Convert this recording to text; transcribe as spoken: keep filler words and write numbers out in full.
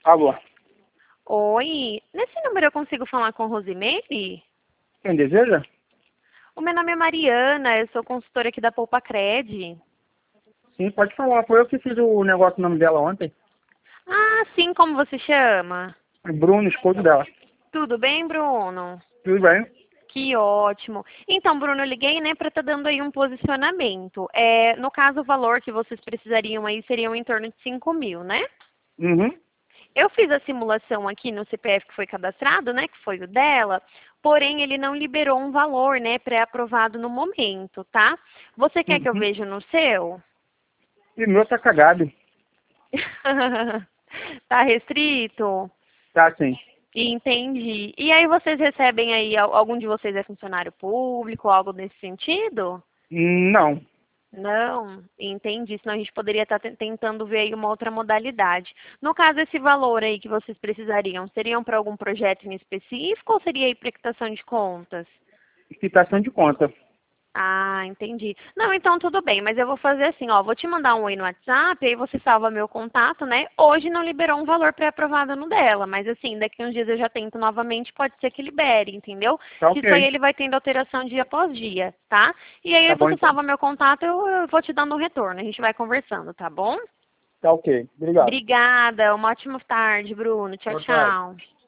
Alô, Oi, nesse número eu consigo falar com Rosemary? quem deseja? O meu nome é Mariana, eu sou consultora aqui da Poupa Cred. Sim, pode falar. Foi eu que fiz o negócio no nome dela ontem. Ah, sim, como você chama? Bruno, esposo dela. Tudo bem, Bruno? Tudo bem? Que ótimo. Então, Bruno, eu liguei, né, para estar dando aí um posicionamento. É, no caso, o valor que vocês precisariam aí seriam em torno de cinco mil, né? Uhum. Eu fiz a simulação aqui no C P F que foi cadastrado, né, que foi o dela, porém ele não liberou um valor, né, pré-aprovado no momento, tá? Você quer que eu Uhum. veja no seu? E o meu tá cagado. Tá restrito? Tá, sim. Entendi. E aí vocês recebem aí, al- algum de vocês é funcionário público, algo nesse sentido? Não. Não, entendi. Senão a gente poderia estar te- tentando ver aí uma outra modalidade. No caso, esse valor aí que vocês precisariam, seriam para algum projeto em específico ou seria aí para quitação de contas? Quitação de conta. Ah, entendi. Não, então tudo bem, mas eu vou fazer assim, ó, vou te mandar um oi no WhatsApp, aí você salva meu contato, né? Hoje não liberou um valor pré-aprovado no dela, mas assim, daqui uns dias eu já tento novamente, pode ser que libere, entendeu? Tá Que isso aí ok. ele vai tendo alteração dia após dia, tá? E aí Tá bom você então. salva meu contato, eu, eu vou te dando um retorno, a gente vai conversando, tá bom? Tá ok. Obrigado. Obrigada, uma ótima tarde, Bruno. Tchau, Boa tarde. tchau.